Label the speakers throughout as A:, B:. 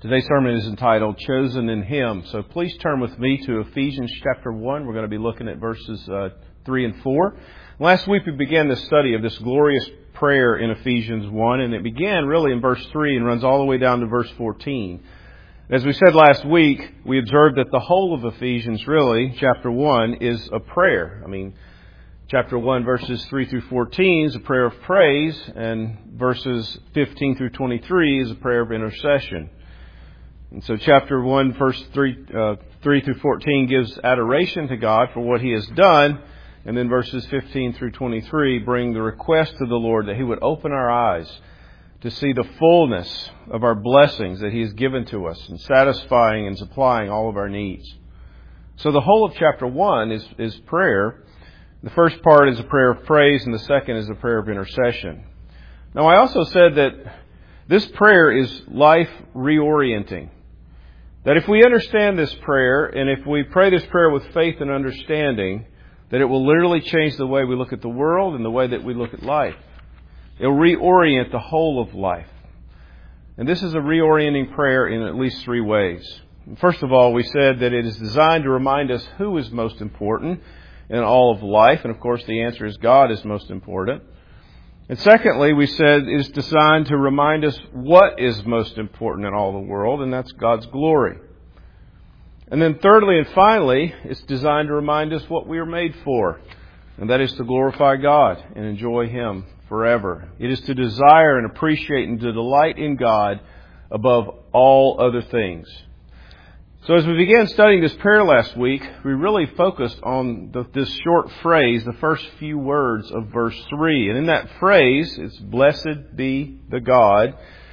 A: Today's sermon is entitled, Chosen in Him. So please turn with me to Ephesians chapter 1. We're going to be looking at verses 3 and 4. Last week we began the study of this glorious prayer in Ephesians 1, and it began really in verse 3 and runs all the way down to verse 14. As we said last week, we observed that the whole of Ephesians, really, chapter 1, is a prayer. Chapter 1, verses 3 through 14 is a prayer of praise, and verses 15 through 23 is a prayer of intercession. And so chapter 1, verse 3 through 14 gives adoration to God for what He has done. And then verses 15 through 23 bring the request to the Lord that He would open our eyes to see the fullness of our blessings that He has given to us and satisfying and supplying all of our needs. So the whole of chapter 1 is prayer. The first part is a prayer of praise, and the second is a prayer of intercession. Now, I also said that this prayer is life reorienting. That if we understand this prayer, and if we pray this prayer with faith and understanding, that it will literally change the way we look at the world and the way that we look at life. It will reorient the whole of life. And this is a reorienting prayer in at least three ways. First of all, we said that it is designed to remind us who is most important in all of life. And of course, the answer is God is most important. And secondly, we said it is designed to remind us what is most important in all the world, and that's God's glory. And then thirdly and finally, it's designed to remind us what we are made for, and that is to glorify God and enjoy Him forever. It is to desire and appreciate and to delight in God above all other things. So as we began studying this prayer last week, we really focused on this short phrase, the first few words of verse 3. And in that phrase, it's blessed be the God.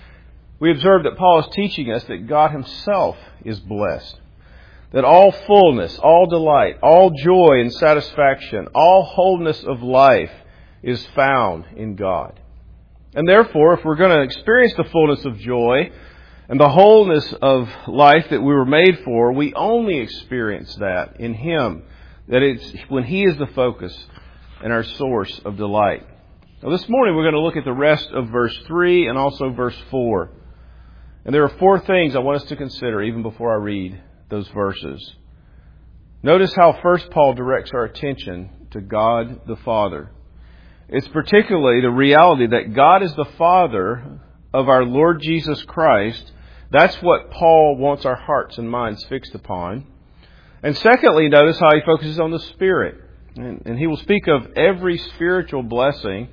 A: We observed that Paul is teaching us that God Himself is blessed. That all fullness, all delight, all joy and satisfaction, all wholeness of life is found in God. And therefore, if we're going to experience the fullness of joy and the wholeness of life that we were made for, we only experience that in Him. That it's when He is the focus and our source of delight. Now this morning we're going to look at the rest of verse 3 and also verse 4. And there are four things I want us to consider even before I read those verses. Notice how first Paul directs our attention to God the Father. It's particularly the reality that God is the Father of our Lord Jesus Christ. That's what Paul wants our hearts and minds fixed upon. And secondly, notice how he focuses on the Spirit. And he will speak of every spiritual blessing.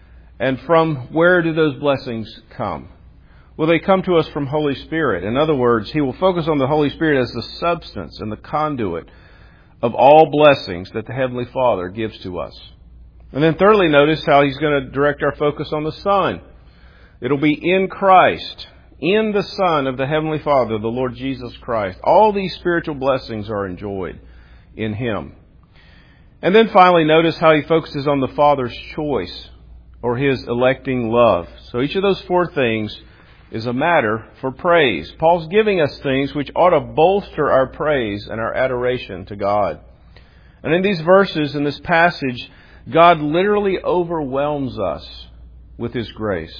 A: And from where do those blessings come? Well, they come to us from Holy Spirit. In other words, he will focus on the Holy Spirit as the substance and the conduit of all blessings that the Heavenly Father gives to us. And then thirdly, notice how he's going to direct our focus on the Son. It'll be in Christ, in the Son of the Heavenly Father, the Lord Jesus Christ. All these spiritual blessings are enjoyed in Him. And then finally, notice how he focuses on the Father's choice or His electing love. So each of those four things is a matter for praise. Paul's giving us things which ought to bolster our praise and our adoration to God. And in these verses, in this passage, God literally overwhelms us with His grace.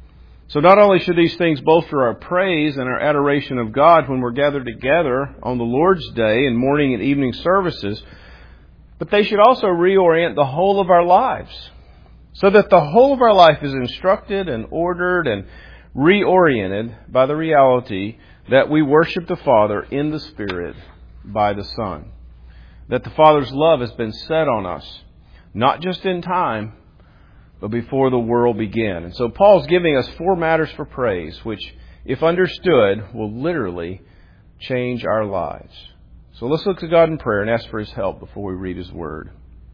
A: So not only should these things bolster our praise and our adoration of God when we're gathered together on the Lord's Day in morning and evening services, but they should also reorient the whole of our lives so that the whole of our life is instructed and ordered and reoriented by the reality that we worship the Father in the Spirit by the Son. That the Father's love has been set on us, not just in time, but before the world began. And so Paul's giving us four matters for praise, which, if understood, will literally change our lives. So let's look to God in prayer and ask for His help before we read His Word.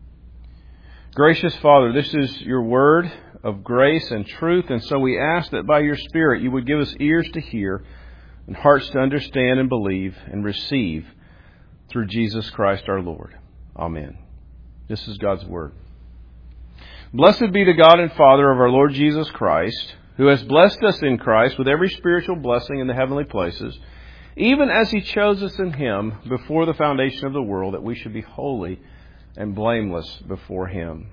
A: Gracious Father, this is Your Word of grace and truth, and so we ask that by Your Spirit You would give us ears to hear and hearts to understand and believe and receive through Jesus Christ our Lord. Amen. This is God's Word. Blessed be the God and Father of our Lord Jesus Christ, who has blessed us in Christ with every spiritual blessing in the heavenly places, even as He chose us in Him before the foundation of the world, that we should be holy and blameless before Him.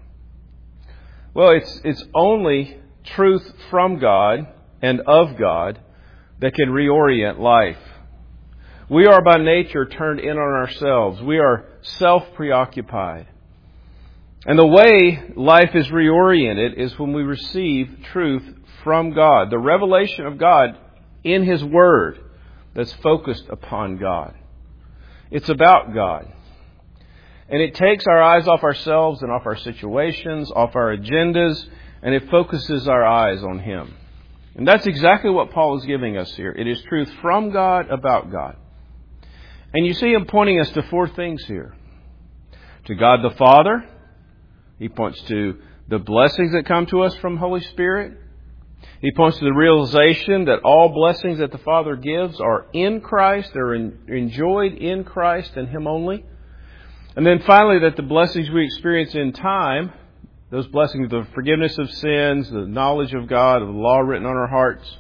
A: Well, it's only truth from God and of God that can reorient life. We are by nature turned in on ourselves. We are self-preoccupied. And the way life is reoriented is when we receive truth from God, the revelation of God in His Word that's focused upon God. It's about God. And it takes our eyes off ourselves and off our situations, off our agendas, and it focuses our eyes on Him. And that's exactly what Paul is giving us here. It is truth from God about God. And you see him pointing us to four things here. To God the Father. He points to the blessings that come to us from Holy Spirit. He points to the realization that all blessings that the Father gives are in Christ. They're enjoyed in Christ and Him only. And then finally, that the blessings we experience in time, those blessings, the forgiveness of sins, the knowledge of God, of the law written on our hearts.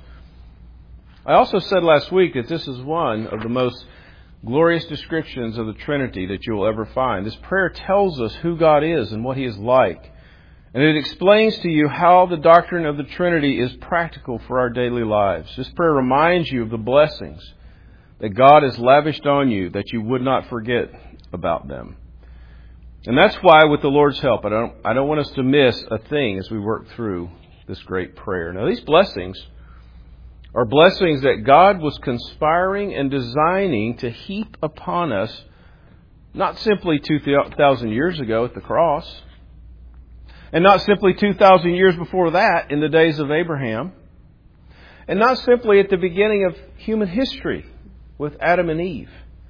A: I also said last week that this is one of the most glorious descriptions of the Trinity that you will ever find. This prayer tells us who God is and what He is like. And it explains to you how the doctrine of the Trinity is practical for our daily lives. This prayer reminds you of the blessings that God has lavished on you, that you would not forget about them. And that's why, with the Lord's help, I don't want us to miss a thing as we work through this great prayer. Now, these blessings are blessings that God was conspiring and designing to heap upon us, not simply 2,000 years ago at the cross, and not simply 2,000 years before that in the days of Abraham, and not simply at the beginning of human history with Adam and Eve,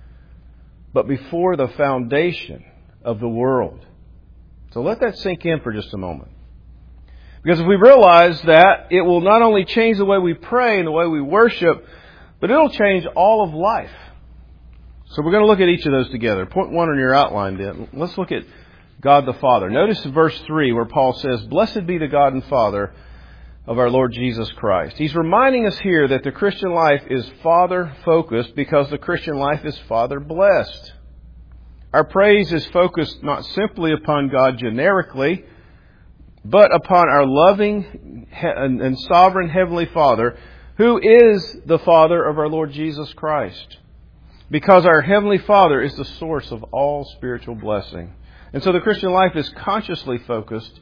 A: but before the foundation of the world. So let that sink in for just a moment. Because if we realize that, it will not only change the way we pray and the way we worship, but it'll change all of life. So we're going to look at each of those together. Point one on your outline then. Let's look at God the Father. Notice verse 3 where Paul says, "Blessed be the God and Father of our Lord Jesus Christ." He's reminding us here that the Christian life is Father-focused because the Christian life is Father-blessed. Our praise is focused not simply upon God generically, but upon our loving and sovereign Heavenly Father, who is the Father of our Lord Jesus Christ. Because our Heavenly Father is the source of all spiritual blessing. And so the Christian life is consciously focused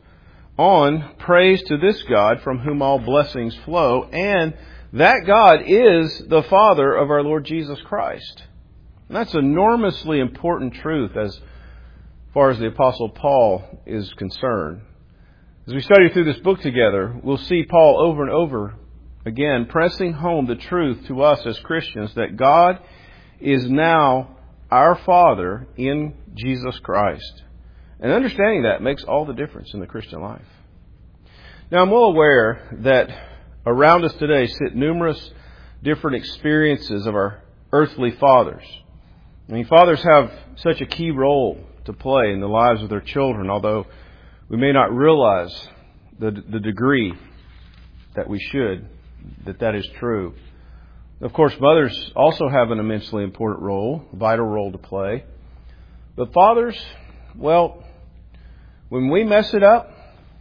A: on praise to this God from whom all blessings flow, and that God is the Father of our Lord Jesus Christ. And that's enormously important truth as far as the Apostle Paul is concerned. As we study through this book together, we'll see Paul over and over again pressing home the truth to us as Christians that God is now our Father in Jesus Christ. And understanding that makes all the difference in the Christian life. Now, I'm well aware that around us today sit numerous different experiences of our earthly fathers. I mean, fathers have such a key role to play in the lives of their children, although we may not realize the degree that we should, that is true. Of course, mothers also have an immensely important role, vital role to play. But fathers, well, when we mess it up,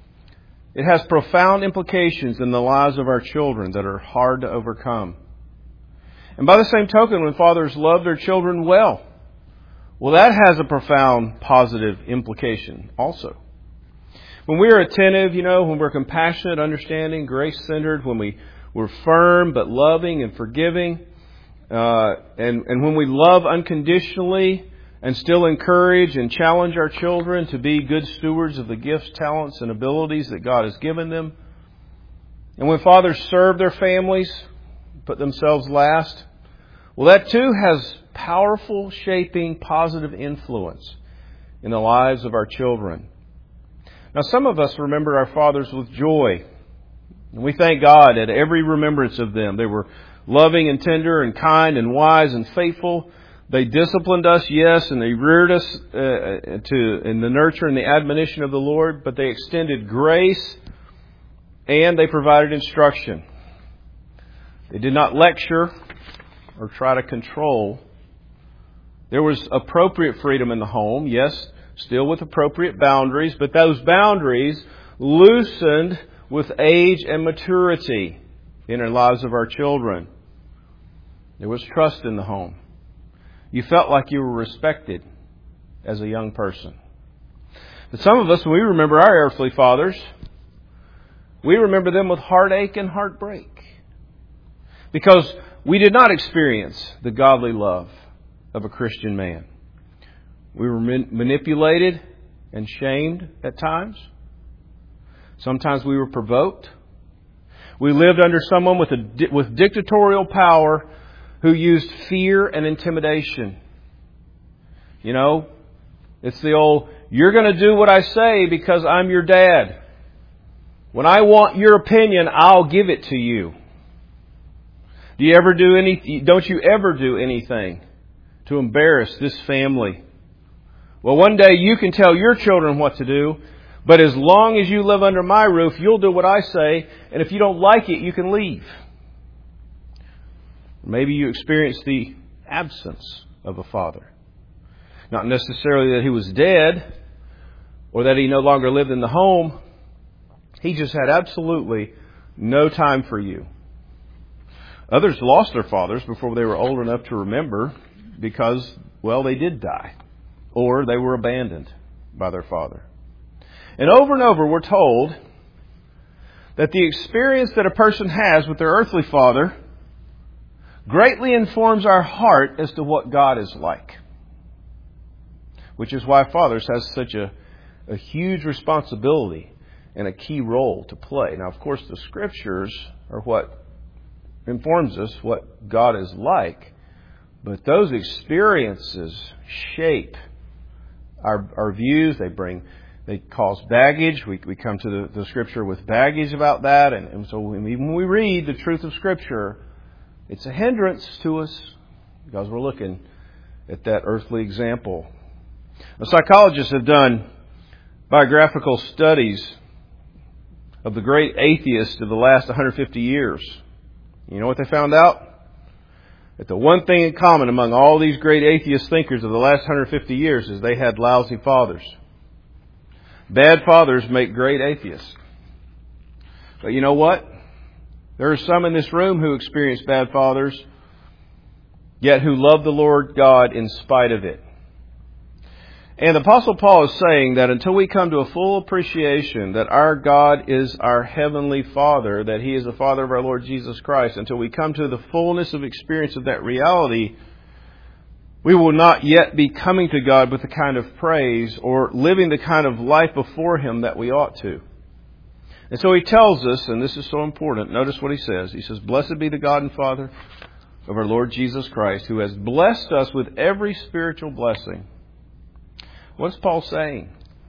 A: it has profound implications in the lives of our children that are hard to overcome. And by the same token, when fathers love their children well, that has a profound positive implication also. When we are attentive, when we're compassionate, understanding, grace-centered, when we're firm but loving and forgiving, and when we love unconditionally and still encourage and challenge our children to be good stewards of the gifts, talents, and abilities that God has given them, and when fathers serve their families, put themselves last, that too has powerful, shaping, positive influence in the lives of our children. Now, some of us remember our fathers with joy. And we thank God at every remembrance of them. They were loving and tender and kind and wise and faithful. They disciplined us, yes, and they reared us in the nurture and the admonition of the Lord. But they extended grace and they provided instruction. They did not lecture or try to control. There was appropriate freedom in the home, yes, still with appropriate boundaries, but those boundaries loosened with age and maturity in the lives of our children. There was trust in the home. You felt like you were respected as a young person. But some of us, when we remember our earthly fathers, we remember them with heartache and heartbreak. Because we did not experience the godly love of a Christian man. We were manipulated and shamed at times. Sometimes we were provoked. We lived under someone with dictatorial power who used fear and intimidation. You know, it's the old, you're going to do what I say because I'm your dad. When I want your opinion, I'll give it to you. Don't you ever do anything to embarrass this family? Well, one day you can tell your children what to do, but as long as you live under my roof, you'll do what I say, and if you don't like it, you can leave. Maybe you experienced the absence of a father. Not necessarily that he was dead or that he no longer lived in the home. He just had absolutely no time for you. Others lost their fathers before they were old enough to remember because, well, they did die or they were abandoned by their father. And over we're told that the experience that a person has with their earthly father greatly informs our heart as to what God is like. Which is why fathers has such a huge responsibility and a key role to play. Now, of course, the Scriptures are what informs us what God is like. But those experiences shape our views. They cause baggage. We come to the Scripture with baggage about that. And so when we read the truth of Scripture, it's a hindrance to us because we're looking at that earthly example. Now, psychologists have done biographical studies of the great atheists of the last 150 years. You know what they found out? That the one thing in common among all these great atheist thinkers of the last 150 years is they had lousy fathers. Bad fathers make great atheists. But you know what? There are some in this room who experienced bad fathers, yet who love the Lord God in spite of it. And the Apostle Paul is saying that until we come to a full appreciation that our God is our Heavenly Father, that He is the Father of our Lord Jesus Christ, until we come to the fullness of experience of that reality, we will not yet be coming to God with the kind of praise or living the kind of life before Him that we ought to. And so he tells us, and this is so important, notice what he says. He says, "Blessed be the God and Father of our Lord Jesus Christ, who has blessed us with every spiritual blessing." What's Paul saying?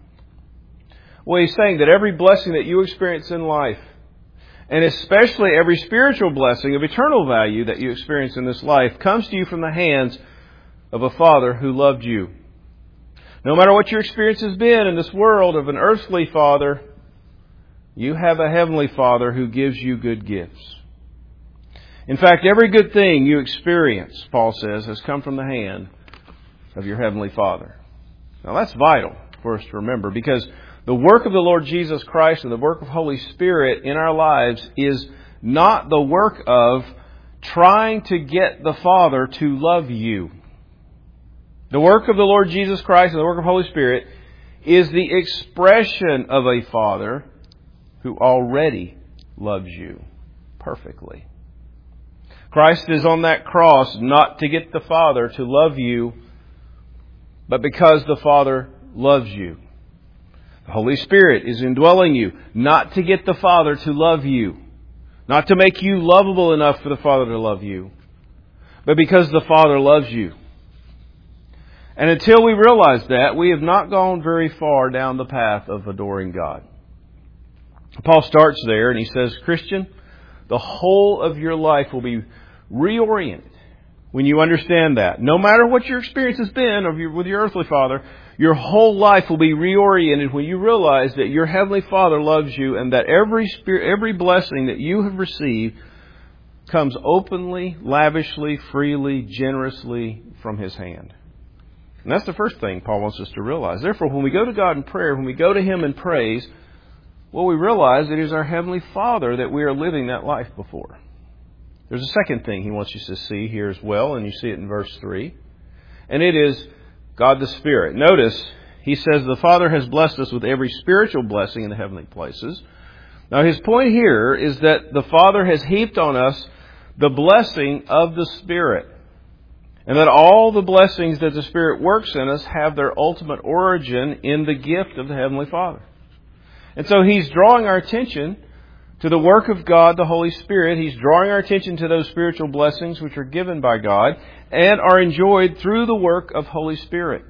A: Well, he's saying that every blessing that you experience in life, and especially every spiritual blessing of eternal value that you experience in this life, comes to you from the hands of a Father who loved you. No matter what your experience has been in this world of an earthly father, you have a Heavenly Father who gives you good gifts. In fact, every good thing you experience, Paul says, has come from the hand of your Heavenly Father. Now that's vital for us to remember, because the work of the Lord Jesus Christ and the work of Holy Spirit in our lives is not the work of trying to get the Father to love you. The work of the Lord Jesus Christ and the work of Holy Spirit is the expression of a Father who already loves you perfectly. Christ is on that cross not to get the Father to love you, but because the Father loves you. The Holy Spirit is indwelling you, not to get the Father to love you, not to make you lovable enough for the Father to love you, but because the Father loves you. And until we realize that, we have not gone very far down the path of adoring God. Paul starts there and he says, Christian, the whole of your life will be reoriented when you understand that. No matter what your experience has been with your earthly father, your whole life will be reoriented when you realize that your Heavenly Father loves you and that every blessing that you have received comes openly, lavishly, freely, generously from His hand. And that's the first thing Paul wants us to realize. Therefore, when we go to God in prayer, when we go to Him in praise, well, we realize it is our Heavenly Father that we are living that life before. There's a second thing He wants you to see here as well, and you see it in verse 3. And it is God the Spirit. Notice, He says the Father has blessed us with every spiritual blessing in the heavenly places. Now His point here is that the Father has heaped on us the blessing of the Spirit. And that all the blessings that the Spirit works in us have their ultimate origin in the gift of the Heavenly Father. And so He's drawing our attention to the work of God, the Holy Spirit. He's drawing our attention to those spiritual blessings which are given by God and are enjoyed through the work of Holy Spirit,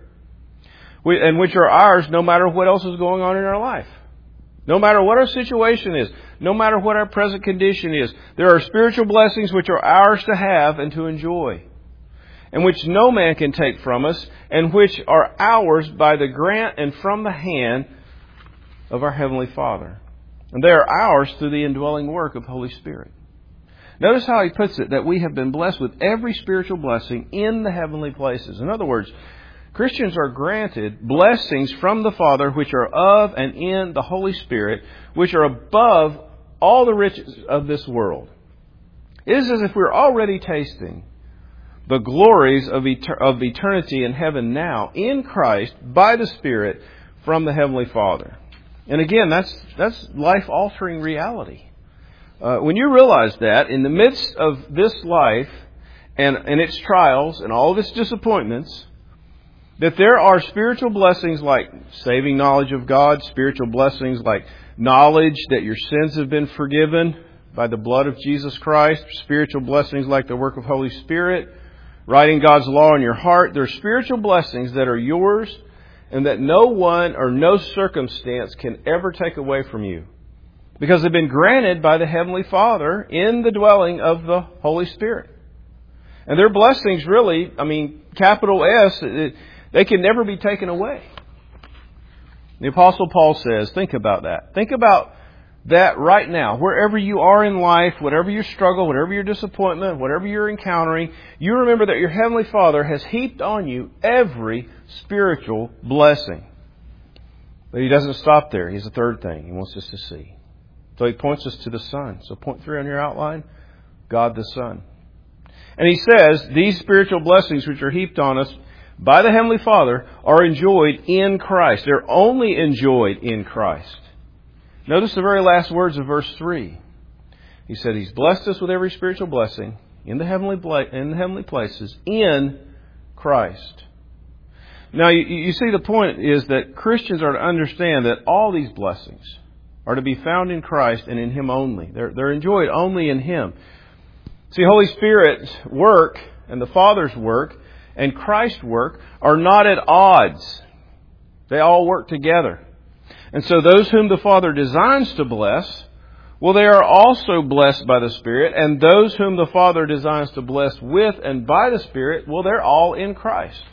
A: and which are ours no matter what else is going on in our life. No matter what our situation is, no matter what our present condition is, there are spiritual blessings which are ours to have and to enjoy, and which no man can take from us, and which are ours by the grant and from the hand of our Heavenly Father. And they are ours through the indwelling work of Holy Spirit. Notice how he puts it, that we have been blessed with every spiritual blessing in the heavenly places. In other words, Christians are granted blessings from the Father which are of and in the Holy Spirit, which are above all the riches of this world. It is as if we're already tasting the glories of eternity in heaven now in Christ by the Spirit from the Heavenly Father. And again, that's life-altering reality. When you realize that in the midst of this life and its trials and all of its disappointments, that there are spiritual blessings like saving knowledge of God, spiritual blessings like knowledge that your sins have been forgiven by the blood of Jesus Christ, spiritual blessings like the work of Holy Spirit, writing God's law in your heart. There are spiritual blessings that are yours and that no one or no circumstance can ever take away from you, because they've been granted by the Heavenly Father in the dwelling of the Holy Spirit. And their blessings really, capital S, they can never be taken away. The Apostle Paul says, think about that. Think about that right now. Wherever you are in life, whatever your struggle, whatever your disappointment, whatever you're encountering, you remember that your Heavenly Father has heaped on you every spiritual blessing. But He doesn't stop there. He has a third thing He wants us to see. So He points us to the Son. So point 3 on your outline, God the Son. And He says these spiritual blessings which are heaped on us by the Heavenly Father are enjoyed in Christ. They're only enjoyed in Christ. Notice the very last words of verse 3. He said He's blessed us with every spiritual blessing in the heavenly places in Christ. Now, you see, the point is that Christians are to understand that all these blessings are to be found in Christ and in Him only. They're enjoyed only in Him. See, Holy Spirit's work and the Father's work and Christ's work are not at odds. They all work together. And so those whom the Father designs to bless, well, they are also blessed by the Spirit. And those whom the Father designs to bless with and by the Spirit, well, they're all in Christ.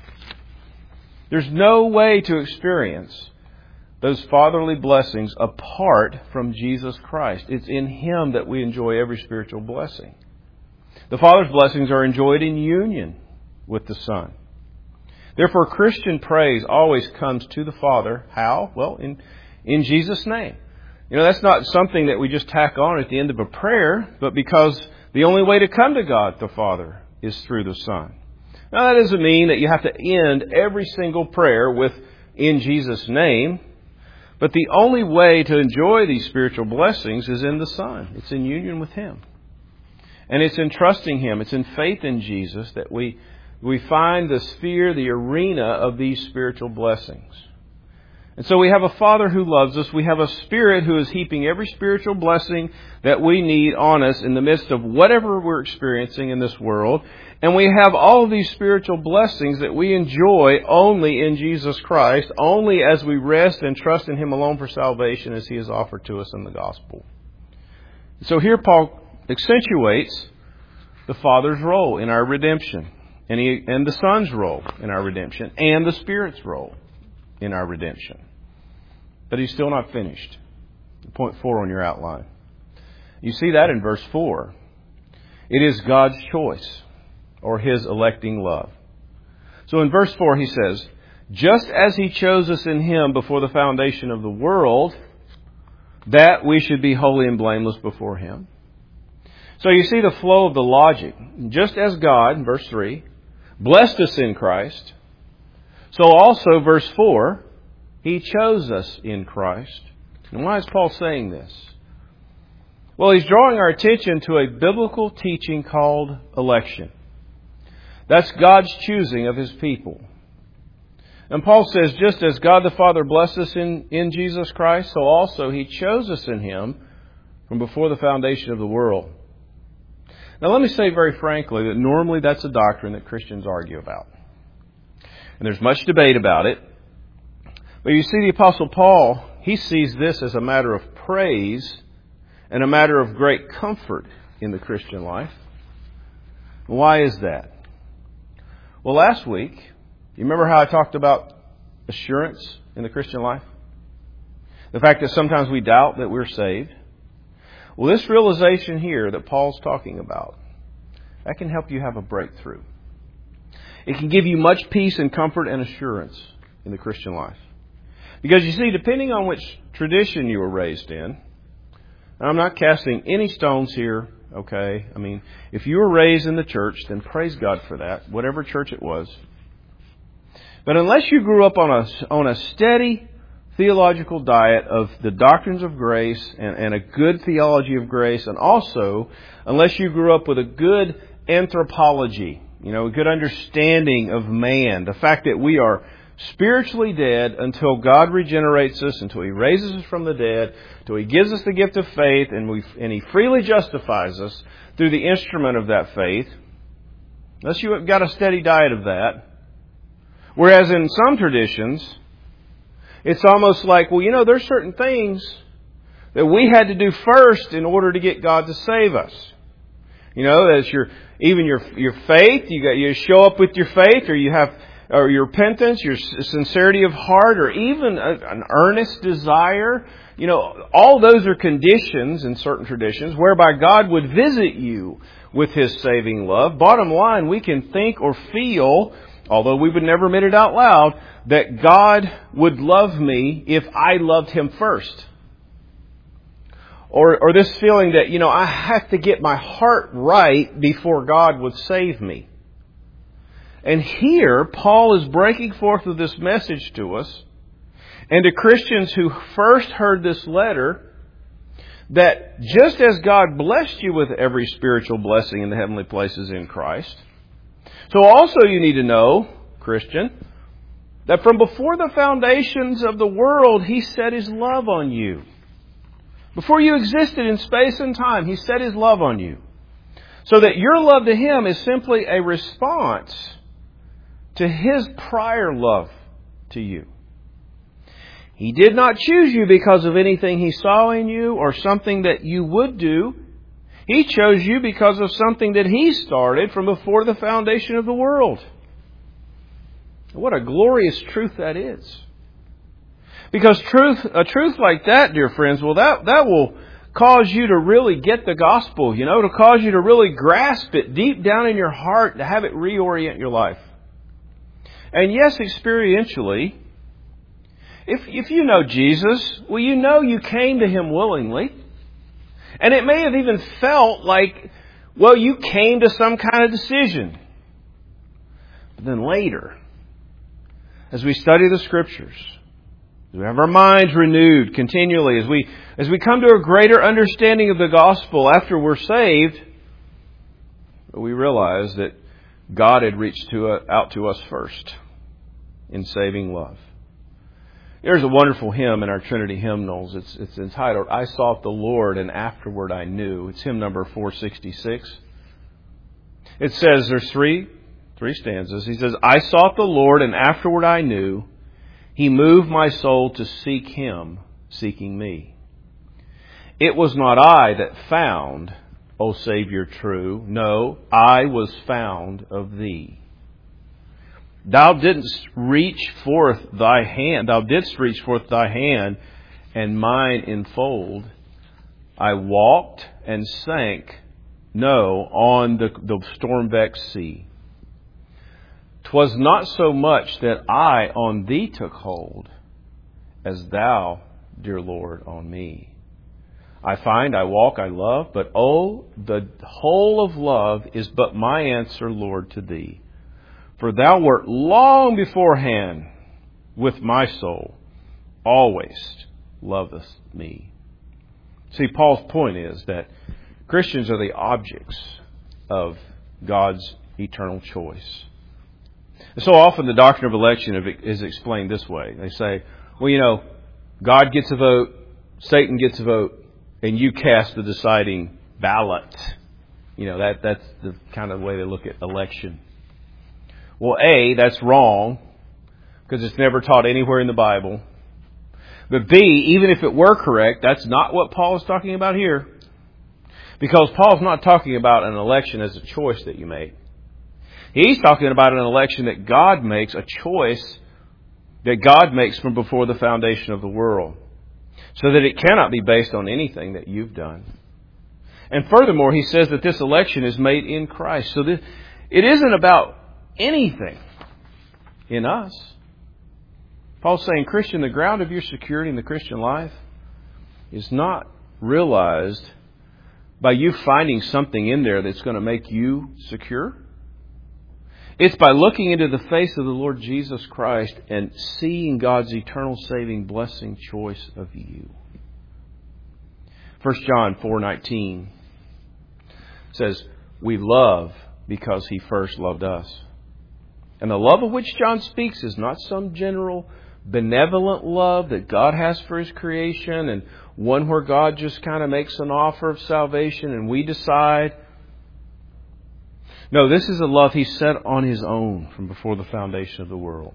A: There's no way to experience those fatherly blessings apart from Jesus Christ. It's in Him that we enjoy every spiritual blessing. The Father's blessings are enjoyed in union with the Son. Therefore, Christian praise always comes to the Father. How? Well, in Jesus' name. That's not something that we just tack on at the end of a prayer, but because the only way to come to God the Father is through the Son. Now, that doesn't mean that you have to end every single prayer with "in Jesus' name," but the only way to enjoy these spiritual blessings is in the Son. It's in union with Him. And it's in trusting Him. It's in faith in Jesus that we find the sphere, the arena of these spiritual blessings. And so we have a Father who loves us. We have a Spirit who is heaping every spiritual blessing that we need on us in the midst of whatever we're experiencing in this world. And we have all of these spiritual blessings that we enjoy only in Jesus Christ, only as we rest and trust in Him alone for salvation as He has offered to us in the gospel. So here Paul accentuates the Father's role in our redemption, and the Son's role in our redemption, and the Spirit's role in our redemption. But he's still not finished. Point 4 on your outline. You see that in verse 4. It is God's choice, or His electing love. So in verse 4 he says, just as He chose us in Him before the foundation of the world, that we should be holy and blameless before Him. So you see the flow of the logic. Just as God, in verse 3, blessed us in Christ, so also, verse 4, He chose us in Christ. And why is Paul saying this? Well, he's drawing our attention to a biblical teaching called election. That's God's choosing of His people. And Paul says, just as God the Father blessed us in Jesus Christ, so also He chose us in Him from before the foundation of the world. Now let me say very frankly that normally that's a doctrine that Christians argue about. And there's much debate about it. But you see, the Apostle Paul, he sees this as a matter of praise and a matter of great comfort in the Christian life. Why is that? Well, last week, you remember how I talked about assurance in the Christian life? The fact that sometimes we doubt that we're saved. Well, this realization here that Paul's talking about, that can help you have a breakthrough. It can give you much peace and comfort and assurance in the Christian life. Because you see, depending on which tradition you were raised in, and I'm not casting any stones here, okay? I mean, if you were raised in the church, then praise God for that, whatever church it was. But unless you grew up on a steady theological diet of the doctrines of grace and a good theology of grace, and also unless you grew up with a good anthropology, a good understanding of man, the fact that we are spiritually dead until God regenerates us, until He raises us from the dead, until He gives us the gift of faith, and He freely justifies us through the instrument of that faith. Unless you've got a steady diet of that. Whereas in some traditions, it's almost like, well, there's certain things that we had to do first in order to get God to save us. As your faith, you show up with your faith, or your repentance, your sincerity of heart, or even an earnest desire. All those are conditions in certain traditions whereby God would visit you with His saving love. Bottom line, we can think or feel, although we would never admit it out loud, that God would love me if I loved Him first. Or this feeling that, I have to get my heart right before God would save me. And here, Paul is breaking forth with this message to us, and to Christians who first heard this letter, that just as God blessed you with every spiritual blessing in the heavenly places in Christ, so also you need to know, Christian, that from before the foundations of the world, He set His love on you. Before you existed in space and time, He set His love on you. So that your love to Him is simply a response to His prior love to you. He did not choose you because of anything He saw in you or something that you would do. He chose you because of something that He started from before the foundation of the world. What a glorious truth that is. Because a truth like that, dear friends, well, that will cause you to really get the gospel, to cause you to really grasp it deep down in your heart, to have it reorient your life. And yes, experientially, if you know Jesus, well, you came to Him willingly. And it may have even felt like, well, you came to some kind of decision. But then later, as we study the Scriptures, as we have our minds renewed continually, as we come to a greater understanding of the gospel after we're saved, we realize that God had reached out to us first in saving love. There's a wonderful hymn in our Trinity hymnals. It's entitled, I Sought the Lord and Afterward I Knew. It's hymn number 466. It says, there's three stanzas. He says, I sought the Lord and afterward I knew. He moved my soul to seek Him, seeking me. It was not I that found, O Savior true. No, I was found of Thee. Thou didst reach forth Thy hand. Thou didst reach forth Thy hand and mine enfold. I walked and sank, on the storm-vexed sea. 'Twas not so much that I on Thee took hold, as Thou, dear Lord, on me. I find, I walk, I love, but oh, the whole of love is but my answer, Lord, to Thee. For Thou wert long beforehand with my soul, always lovest me. See, Paul's point is that Christians are the objects of God's eternal choice. And so often the doctrine of election is explained this way. They say, well, God gets a vote, Satan gets a vote, and you cast the deciding ballot. That's the kind of way they look at election. Well, A, that's wrong, because it's never taught anywhere in the Bible. But B, even if it were correct, that's not what Paul is talking about here. Because Paul's not talking about an election as a choice that you make. He's talking about an election that God makes, a choice that God makes from before the foundation of the world. So that it cannot be based on anything that you've done. And furthermore, he says that this election is made in Christ. So it isn't about anything in us. Paul's saying, Christian, the ground of your security in the Christian life is not realized by you finding something in there that's going to make you secure. It's by looking into the face of the Lord Jesus Christ and seeing God's eternal saving blessing choice of you. 1 John 4:19 says, we love because He first loved us. And the love of which John speaks is not some general benevolent love that God has for His creation and one where God just kind of makes an offer of salvation and we decide. No, this is a love He set on His own from before the foundation of the world.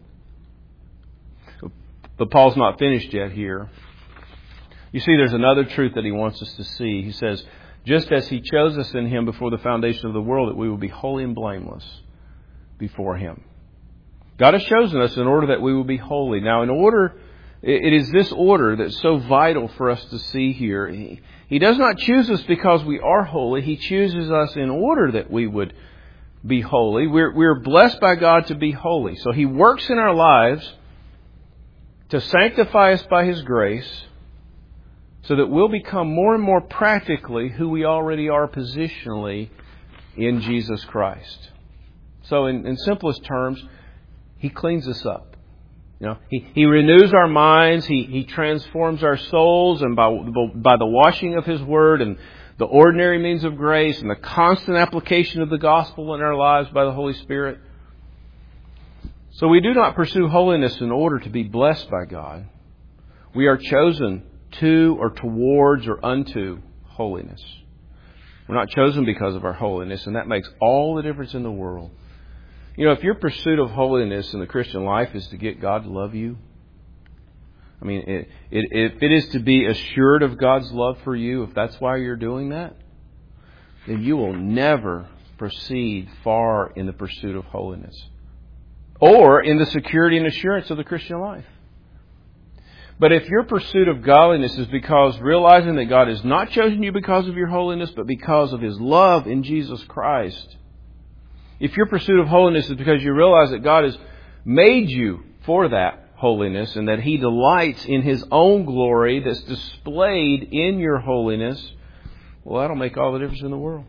A: But Paul's not finished yet here. You see, there's another truth that he wants us to see. He says, just as He chose us in Him before the foundation of the world, that we will be holy and blameless before Him. God has chosen us in order that we will be holy. Now, it is this order that's so vital for us to see here. He does not choose us because we are holy. He chooses us in order that we would be holy. We're blessed by God to be holy. So He works in our lives to sanctify us by His grace so that we'll become more and more practically who we already are positionally in Jesus Christ. So in simplest terms, He cleans us up. He renews our minds. He transforms our souls, and by the washing of His Word and the ordinary means of grace and the constant application of the gospel in our lives by the Holy Spirit. So we do not pursue holiness in order to be blessed by God. We are chosen to or towards or unto holiness. We're not chosen because of our holiness, and that makes all the difference in the world. If your pursuit of holiness in the Christian life is to get God to love you, if it is to be assured of God's love for you, if that's why you're doing that, then you will never proceed far in the pursuit of holiness or in the security and assurance of the Christian life. But if your pursuit of godliness is because realizing that God has not chosen you because of your holiness, but because of His love in Jesus Christ, if your pursuit of holiness is because you realize that God has made you for that holiness and that He delights in His own glory that's displayed in your holiness, well, that'll make all the difference in the world.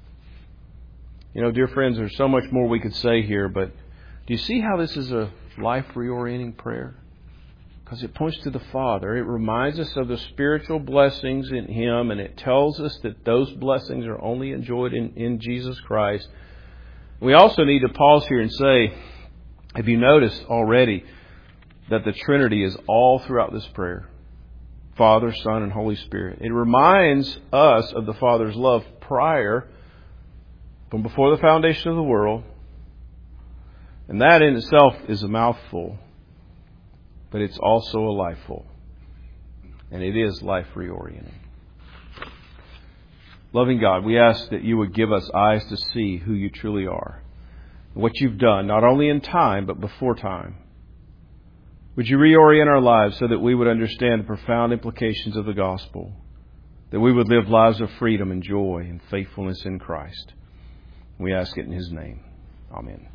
A: Dear friends, there's so much more we could say here, but do you see how this is a life reorienting prayer? Because it points to the Father. It reminds us of the spiritual blessings in Him, and it tells us that those blessings are only enjoyed in Jesus Christ. We also need to pause here and say, have you noticed already that the Trinity is all throughout this prayer? Father, Son, and Holy Spirit. It reminds us of the Father's love prior, from before the foundation of the world. And that in itself is a mouthful. But it's also a lifeful. And it is life reorienting. Loving God, we ask that You would give us eyes to see who You truly are. What You've done, not only in time, but before time. Would You reorient our lives so that we would understand the profound implications of the gospel? That we would live lives of freedom and joy and faithfulness in Christ. We ask it in His name. Amen.